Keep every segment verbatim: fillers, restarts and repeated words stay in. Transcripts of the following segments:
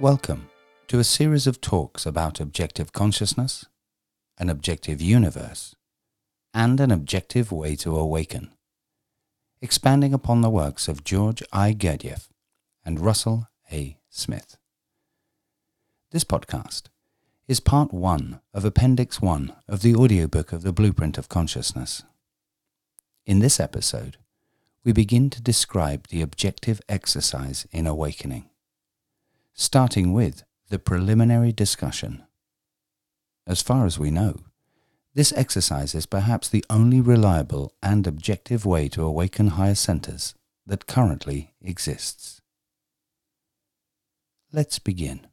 Welcome to a series of talks about objective consciousness, an objective universe, and an objective way to awaken, expanding upon the works of George I. Gurdjieff and Russell A. Smith. This podcast is part one of Appendix one of the audiobook of The Blueprint of Consciousness. In this episode, we begin to describe the objective exercise in awakening, starting with the preliminary discussion. As far as we know, this exercise is perhaps the only reliable and objective way to awaken higher centers that currently exists. Let's begin.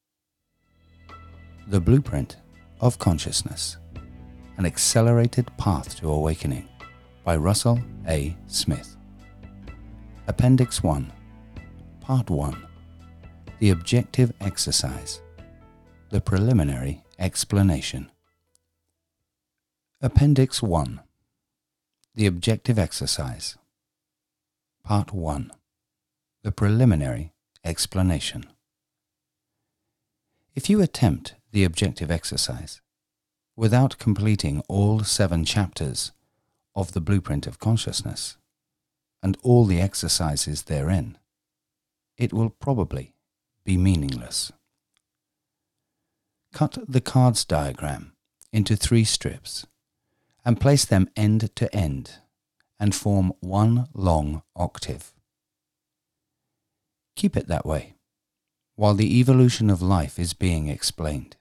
The Blueprint of Consciousness, an Accelerated Path to Awakening by Russell A. Smith. Appendix one, Part one. The Objective Exercise. The Preliminary Explanation. Appendix one. The Objective Exercise. Part one. The Preliminary Explanation. If you attempt the objective exercise without completing all seven chapters of the Blueprint of Consciousness and all the exercises therein, it will probably be meaningless. Cut the cards diagram into three strips and place them end to end and form one long octave. Keep it that way while the evolution of life is being explained.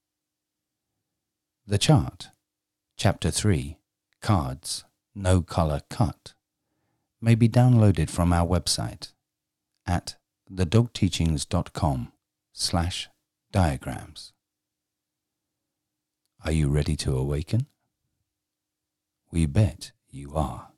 The chart, Chapter three, Cards, No Color Cut, may be downloaded from our website at thedogteachings.com slash diagrams. Are you ready to awaken? We bet you are.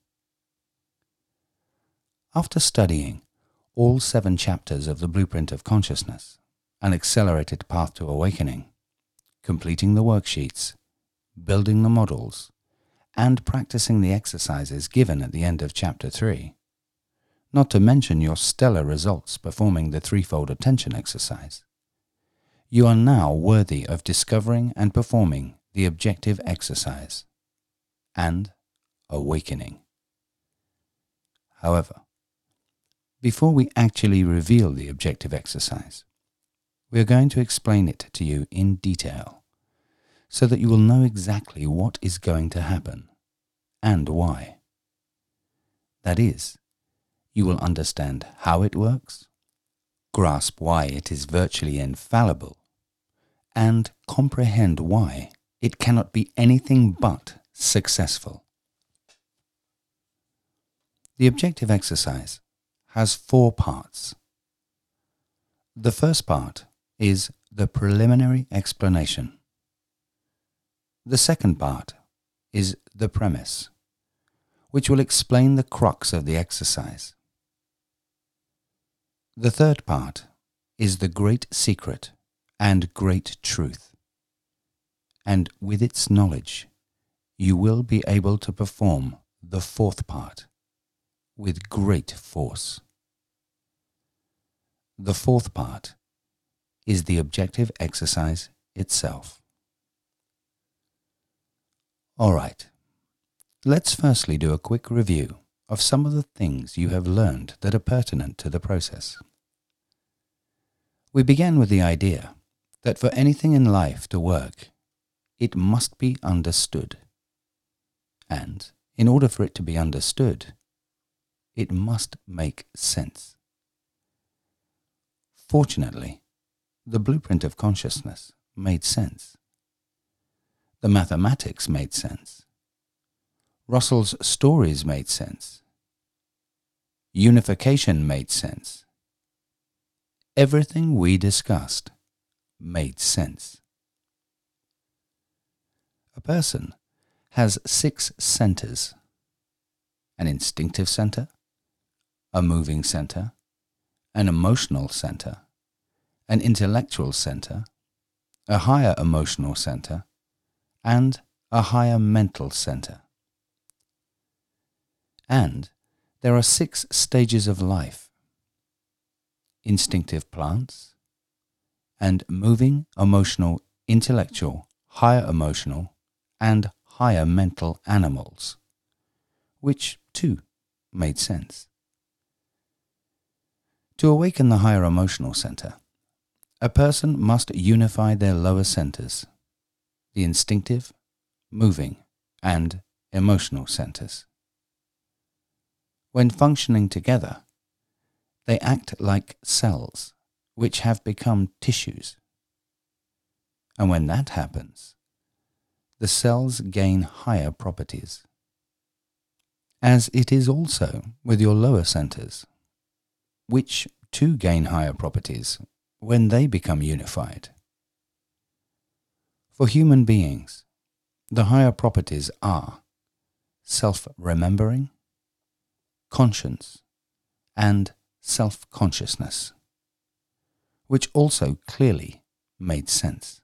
After studying all seven chapters of the Blueprint of Consciousness, an Accelerated Path to Awakening, completing the worksheets, building the models, and practicing the exercises given at the end of Chapter three, not to mention your stellar results performing the threefold attention exercise, you are now worthy of discovering and performing the objective exercise and awakening. However, before we actually reveal the objective exercise, we are going to explain it to you in detail so that you will know exactly what is going to happen and why. That is, you will understand how it works, grasp why it is virtually infallible, and comprehend why it cannot be anything but successful. The objective exercise has four parts. The first part is the preliminary explanation. The second part is the premise, which will explain the crux of the exercise. The third part is the great secret and great truth, and with its knowledge, you will be able to perform the fourth part with great force. The fourth part is the objective exercise itself. All right, let's firstly do a quick review of some of the things you have learned that are pertinent to the process. We began with the idea that for anything in life to work, it must be understood. And in order for it to be understood, it must make sense. Fortunately, the Blueprint of Consciousness made sense. The mathematics made sense. Russell's stories made sense. Unification made sense. Everything we discussed made sense. A person has six centers: an instinctive center, a moving center, an emotional center, an intellectual center, a higher emotional center, and a higher mental center. And there are six stages of life: instinctive plants, and moving, emotional, intellectual, higher emotional, and higher mental animals, which too made sense. To awaken the higher emotional center, a person must unify their lower centers, the instinctive, moving, and emotional centers. When functioning together, they act like cells, which have become tissues. And when that happens, the cells gain higher properties. As it is also with your lower centers, which too gain higher properties when they become unified. For human beings, the higher properties are self-remembering, conscience, and self-consciousness, which also clearly made sense.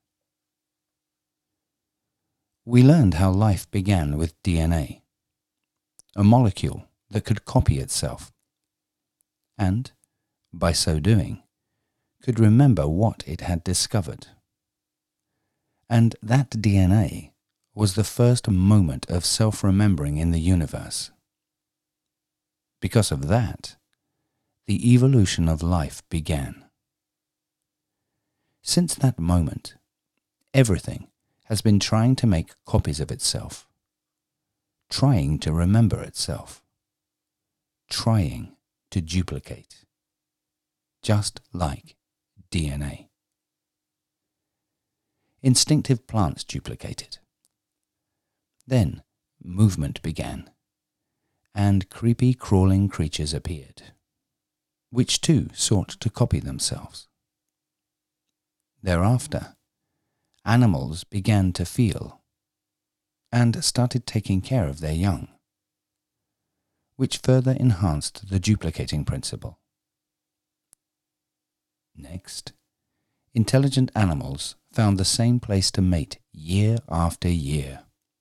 We learned how life began with D N A, a molecule that could copy itself, and, by so doing, could remember what it had discovered. And that D N A was the first moment of self-remembering in the universe. Because of that, the evolution of life began. Since that moment, everything has been trying to make copies of itself, trying to remember itself, trying to duplicate, just like D N A. Instinctive plants duplicated. Then movement began, and creepy crawling creatures appeared, which too sought to copy themselves. Thereafter, animals began to feel, and started taking care of their young, which further enhanced the duplicating principle. Next, intelligent animals found the same place to mate year after year.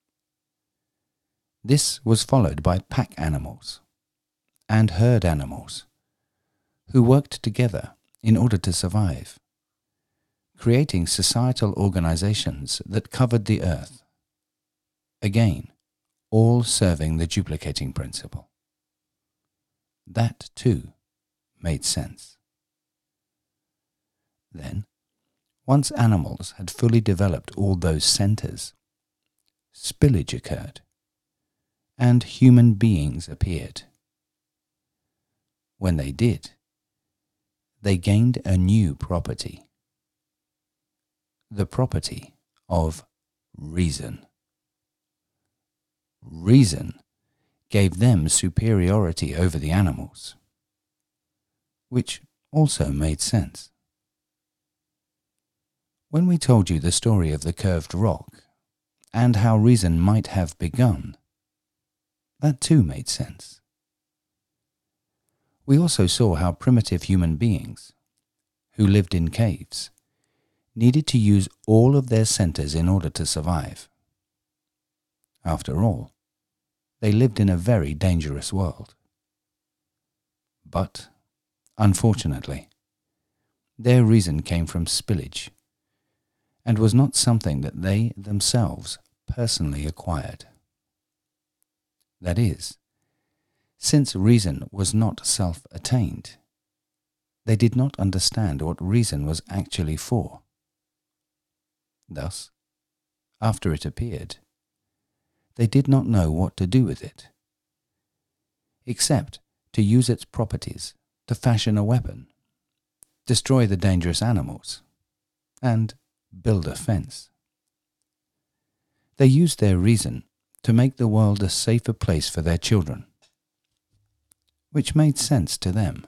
This was followed by pack animals and herd animals, who worked together in order to survive, creating societal organizations that covered the earth, again, all serving the duplicating principle. That, too, made sense. Then, once animals had fully developed all those centers, spillage occurred, and human beings appeared. When they did, they gained a new property, the property of reason. Reason gave them superiority over the animals, which also made sense. When we told you the story of the curved rock and how reason might have begun, that too made sense. We also saw how primitive human beings, who lived in caves, needed to use all of their centers in order to survive. After all, they lived in a very dangerous world. But, unfortunately, their reason came from spillage, and was not something that they themselves personally acquired. That is, since reason was not self-attained, they did not understand what reason was actually for. Thus, after it appeared, they did not know what to do with it, except to use its properties to fashion a weapon, destroy the dangerous animals, and build a fence. They used their reason to make the world a safer place for their children, which made sense to them.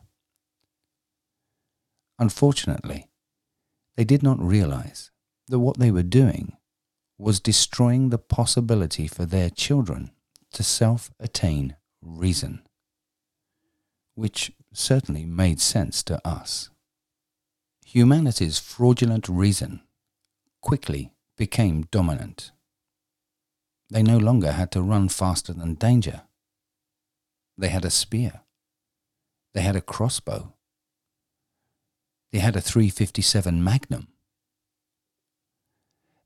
Unfortunately, they did not realize that what they were doing was destroying the possibility for their children to self-attain reason, which certainly made sense to us. Humanity's fraudulent reason quickly became dominant. They no longer had to run faster than danger. They had a spear. They had a crossbow. They had a three fifty-seven Magnum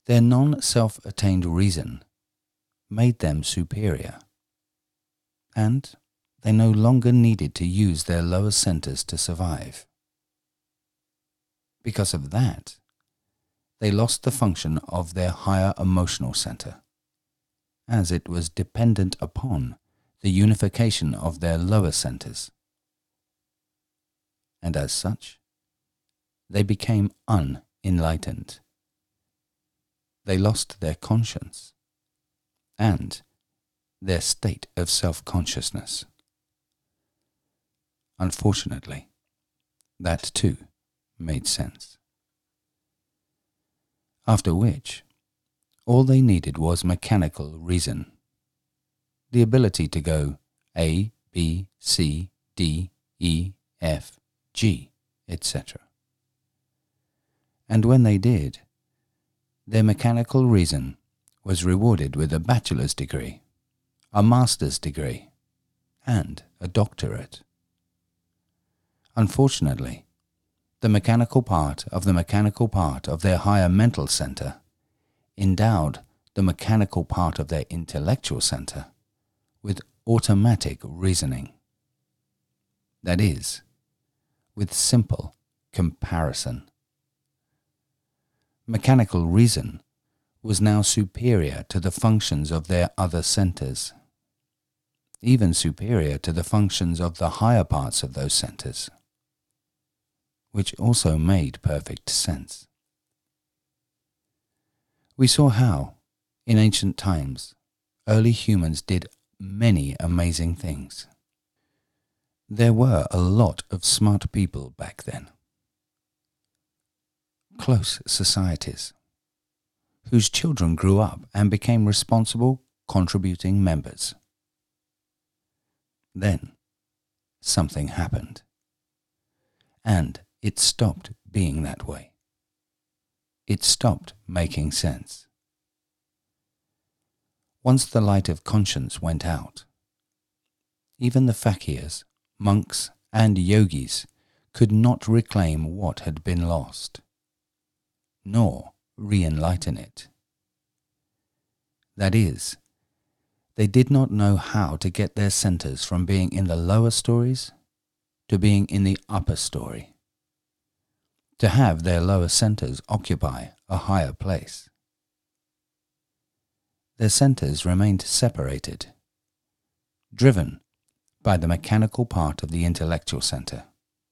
Their non-self-attained reason made them superior, and they no longer needed to use their lower centers to survive. Because of that, they lost the function of their higher emotional center, as it was dependent upon the unification of their lower centers. And as such, they became unenlightened. They lost their conscience and their state of self-consciousness. Unfortunately, that too made sense. After which, all they needed was mechanical reason, the ability to go A, B, C, D, E, F, G, et cetera. And when they did, their mechanical reason was rewarded with a bachelor's degree, a master's degree, and a doctorate. Unfortunately, the mechanical part of the mechanical part of their higher mental center endowed the mechanical part of their intellectual center with automatic reasoning. That is, with simple comparison. Mechanical reason was now superior to the functions of their other centers, even superior to the functions of the higher parts of those centers, which also made perfect sense. We saw how, in ancient times, early humans did many amazing things. There were a lot of smart people back then. Close societies, whose children grew up and became responsible, contributing members. Then, something happened, and it stopped being that way. It stopped making sense. Once the light of conscience went out, even the fakirs, monks, and yogis could not reclaim what had been lost, nor re-enlighten it. That is, they did not know how to get their centers from being in the lower stories to being in the upper story, to have their lower centers occupy a higher place. Their centers remained separated, driven by the mechanical part of the intellectual center.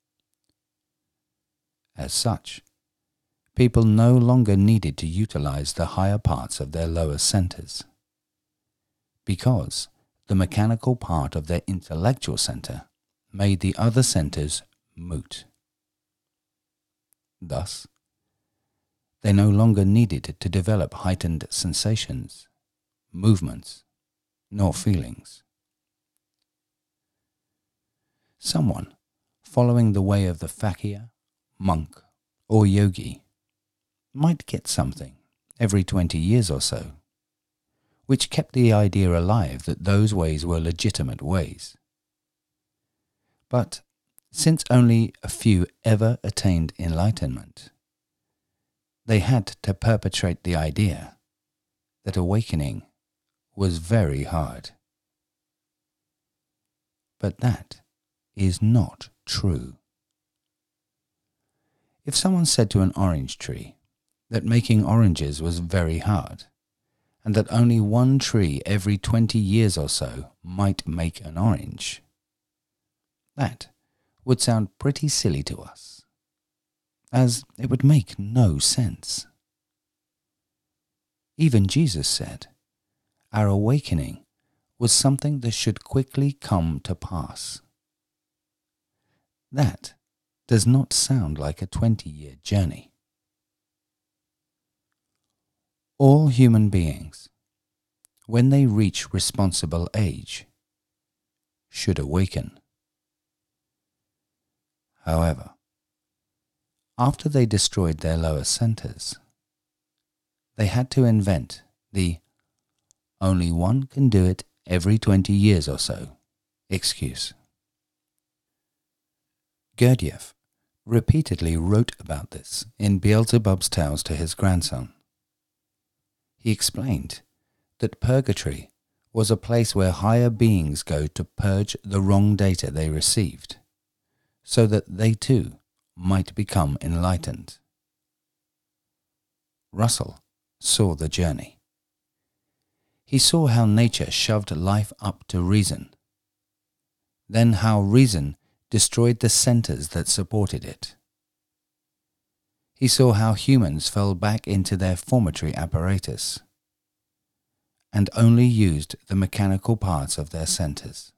As such, people no longer needed to utilize the higher parts of their lower centers, because the mechanical part of their intellectual center made the other centers moot. Thus, they no longer needed to develop heightened sensations, movements, nor feelings. Someone following the way of the fakir, monk, or yogi might get something every twenty years or so, which kept the idea alive that those ways were legitimate ways. But since only a few ever attained enlightenment, they had to perpetrate the idea that awakening was very hard. But that is not true. If someone said to an orange tree that making oranges was very hard, and that only one tree every twenty years or so might make an orange, that would sound pretty silly to us, as it would make no sense. Even Jesus said our awakening was something that should quickly come to pass. That does not sound like a twenty-year journey. All human beings, when they reach responsible age, should awaken. However, after they destroyed their lower centers, they had to invent the "only one can do it every twenty years or so" excuse. Gurdjieff repeatedly wrote about this in Beelzebub's Tales to his grandson. He explained that purgatory was a place where higher beings go to purge the wrong data they received, so that they too might become enlightened. Russell saw the journey. He saw how nature shoved life up to reason, then how reason destroyed the centers that supported it. He saw how humans fell back into their formatory apparatus and only used the mechanical parts of their centers.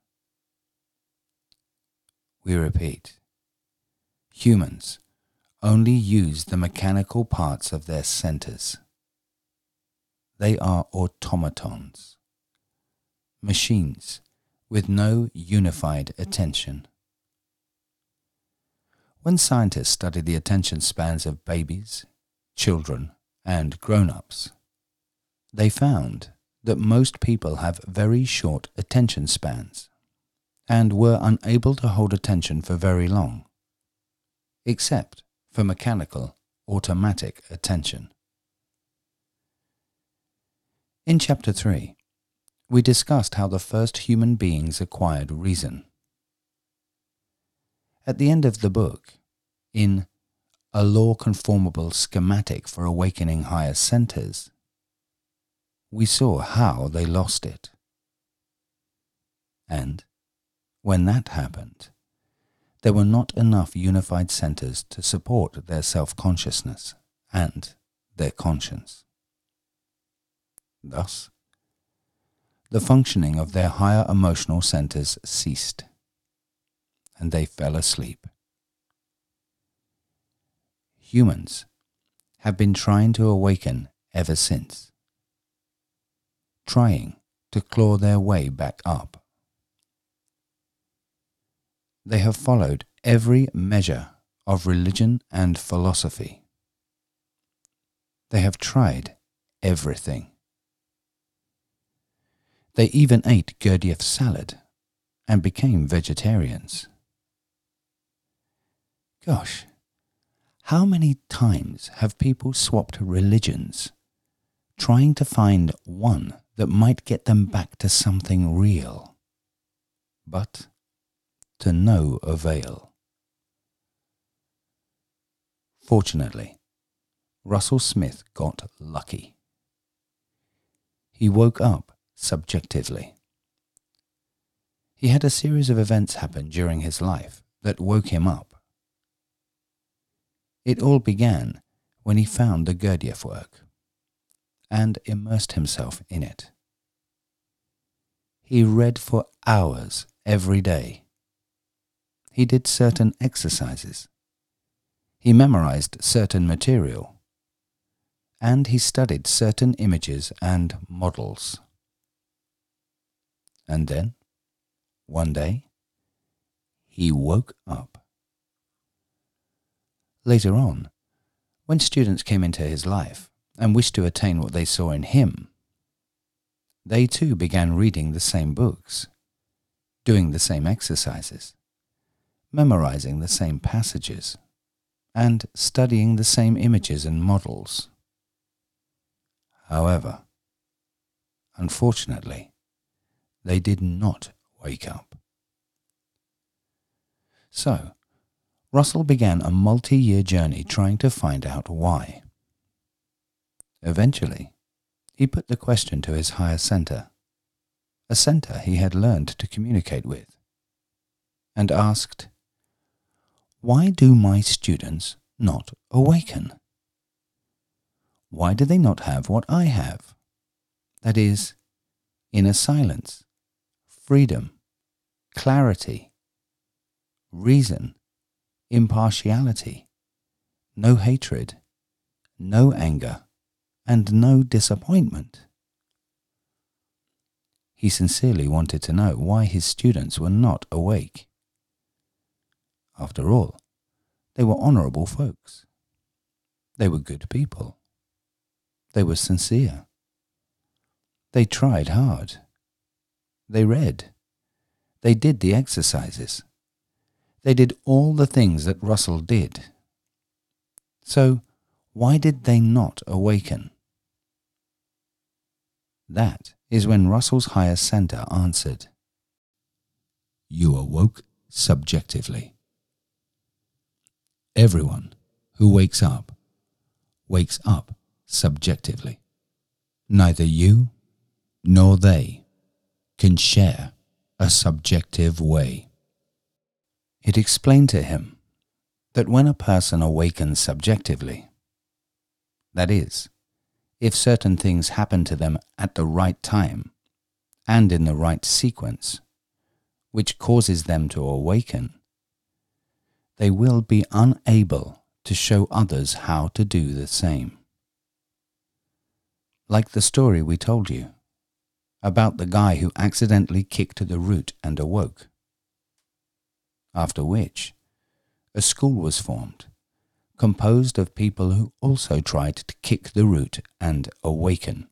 We repeat, humans only use the mechanical parts of their centers. They are automatons, machines with no unified attention. When scientists study the attention spans of babies, children, and grown-ups, they found that most people have very short attention spans and were unable to hold attention for very long, except for mechanical, automatic attention. In Chapter three, we discussed how the first human beings acquired reason. At the end of the book, in A Law-Conformable Schematic for Awakening Higher Centers, we saw how they lost it. And, when that happened, there were not enough unified centers to support their self-consciousness and their conscience. Thus, the functioning of their higher emotional centers ceased, and they fell asleep. Humans have been trying to awaken ever since, trying to claw their way back up. They have followed every measure of religion and philosophy. They have tried everything. They even ate Gurdjieff salad and became vegetarians. Gosh, how many times have people swapped religions, trying to find one that might get them back to something real, but to no avail? Fortunately, Russell Smith got lucky. He woke up subjectively. He had a series of events happen during his life that woke him up. It all began when he found the Gurdjieff work and immersed himself in it. He read for hours every day. He did certain exercises. He memorized certain material. And he studied certain images and models. And then, one day, he woke up. Later on, when students came into his life and wished to attain what they saw in him, they too began reading the same books, doing the same exercises, memorizing the same passages, and studying the same images and models. However, unfortunately, they did not wake up. So, Russell began a multi-year journey trying to find out why. Eventually, he put the question to his higher center, a center he had learned to communicate with, and asked, "Why do my students not awaken? Why do they not have what I have? That is, inner silence, freedom, clarity, reason, impartiality, no hatred, no anger, and no disappointment?" He sincerely wanted to know why his students were not awake. After all, they were honorable folks. They were good people. They were sincere. They tried hard. They read. They did the exercises. They did all the things that Russell did. So, why did they not awaken? That is when Russell's higher center answered, "You awoke subjectively." Everyone who wakes up, wakes up subjectively. Neither you nor they can share a subjective way. It explained to him that when a person awakens subjectively, that is, if certain things happen to them at the right time and in the right sequence, which causes them to awaken, they will be unable to show others how to do the same. Like the story we told you about the guy who accidentally kicked the root and awoke, after which a school was formed, composed of people who also tried to kick the root and awaken.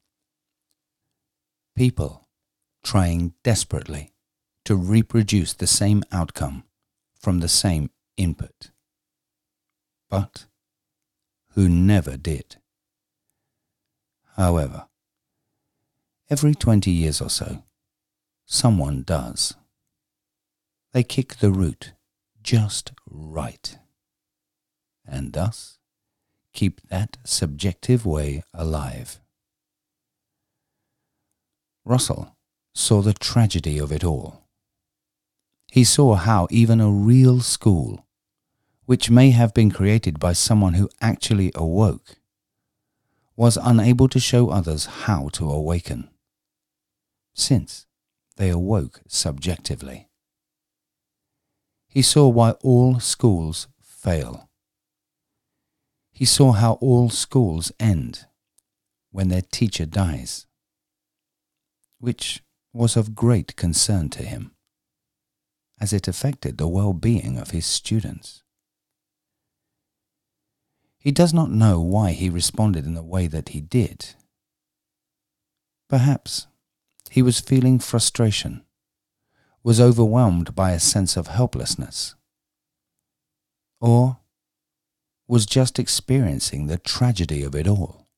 People trying desperately to reproduce the same outcome from the same input, but who never did. However, every twenty years or so, someone does. They kick the root just right, and thus keep that subjective way alive. Russell saw the tragedy of it all. He saw how even a real school, which may have been created by someone who actually awoke, was unable to show others how to awaken, since they awoke subjectively. He saw why all schools fail. He saw how all schools end when their teacher dies, which was of great concern to him, as it affected the well-being of his students. He does not know why he responded in the way that he did. Perhaps he was feeling frustration, was overwhelmed by a sense of helplessness, or was just experiencing the tragedy of it all.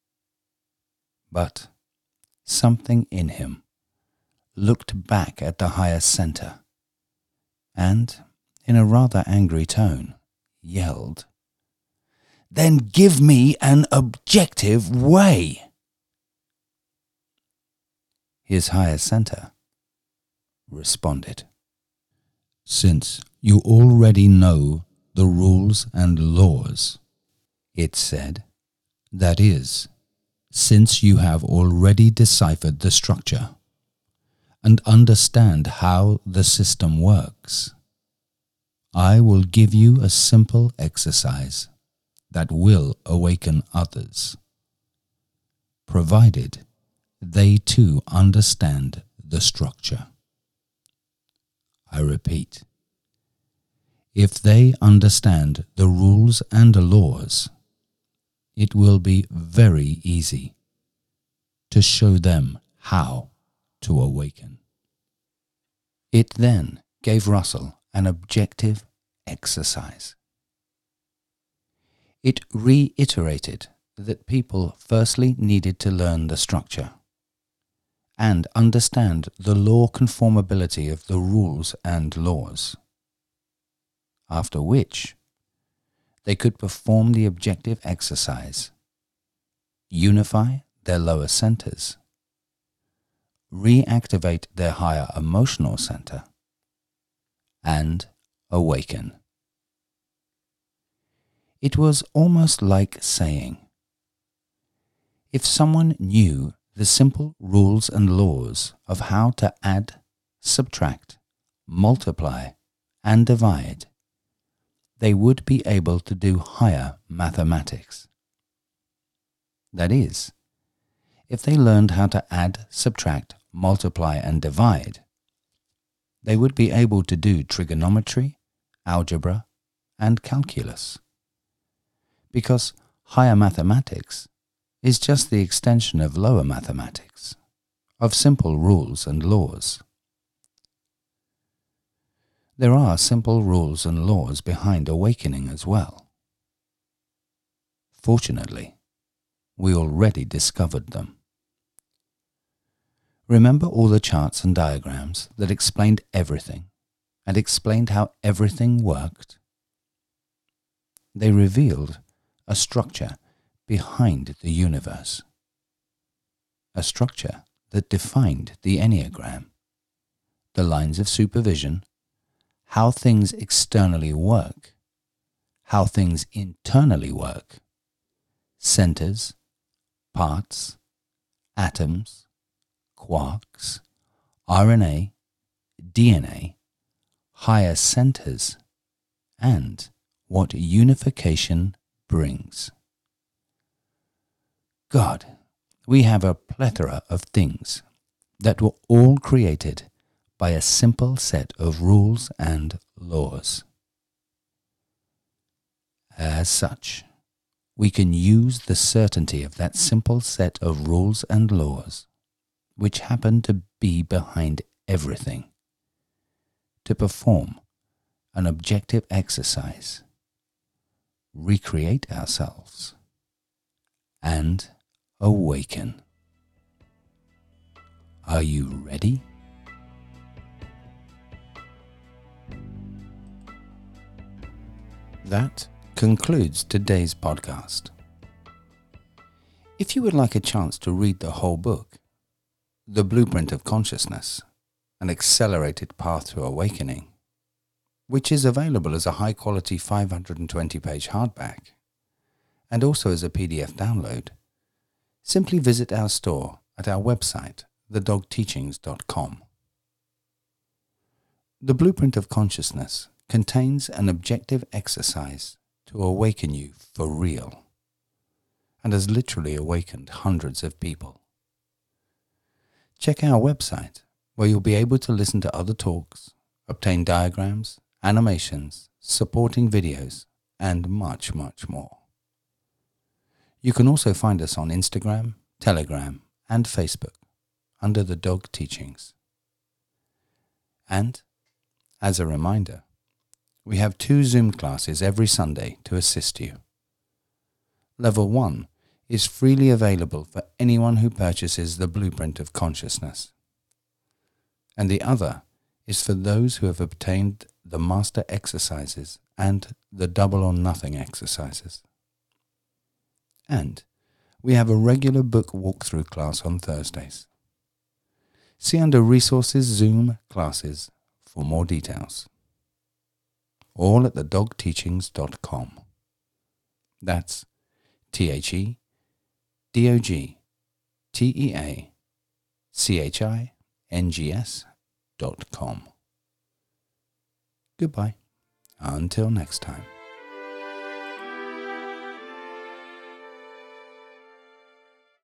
But something in him looked back at the higher center and, in a rather angry tone, yelled, "Then give me an objective way!" His higher center responded, "Since you already know the rules and laws," it said, "that is, since you have already deciphered the structure and understand how the system works, I will give you a simple exercise that will awaken others, provided they too understand the structure. I repeat, if they understand the rules and laws, it will be very easy to show them how to awaken." It then gave Russell an objective exercise. It reiterated that people firstly needed to learn the structure and understand the law conformability of the rules and laws, after which they could perform the objective exercise, unify their lower centers, reactivate their higher emotional center, and awaken. It was almost like saying, if someone knew the simple rules and laws of how to add, subtract, multiply, and divide, they would be able to do higher mathematics. That is, if they learned how to add, subtract, multiply, and divide, they would be able to do trigonometry, algebra, and calculus. Because higher mathematics is just the extension of lower mathematics, of simple rules and laws. There are simple rules and laws behind awakening as well. Fortunately, we already discovered them. Remember all the charts and diagrams that explained everything and explained how everything worked? They revealed a structure behind the universe, a structure that defined the Enneagram, the lines of supervision, how things externally work, how things internally work, centers, parts, atoms, quarks, R N A, D N A, higher centers, and what unification brings. God, we have a plethora of things that were all created by a simple set of rules and laws. As such, we can use the certainty of that simple set of rules and laws, which happen to be behind everything, to perform an objective exercise, recreate ourselves, and awaken. Are you ready? That concludes today's podcast. If you would like a chance to read the whole book, The Blueprint of Consciousness, An Accelerated Path to Awakening, which is available as a high-quality five hundred twenty page hardback, and also as a P D F download, simply visit our store at our website, the dog teachings dot com. The Blueprint of Consciousness contains an objective exercise to awaken you for real, and has literally awakened hundreds of people. Check our website, where you'll be able to listen to other talks, obtain diagrams, animations, supporting videos, and much, much more. You can also find us on Instagram, Telegram, and Facebook under The Dog Teachings. And, as a reminder, we have two Zoom classes every Sunday to assist you. Level one is freely available for anyone who purchases the Blueprint of Consciousness, and the other is for those who have obtained the Master Exercises and the Double or Nothing exercises. And we have a regular book walkthrough class on Thursdays. See under Resources Zoom Classes for more details. All at the dog teachings dot com. That's T H E D O G T E A C H I N G S dot com. Goodbye. Until next time.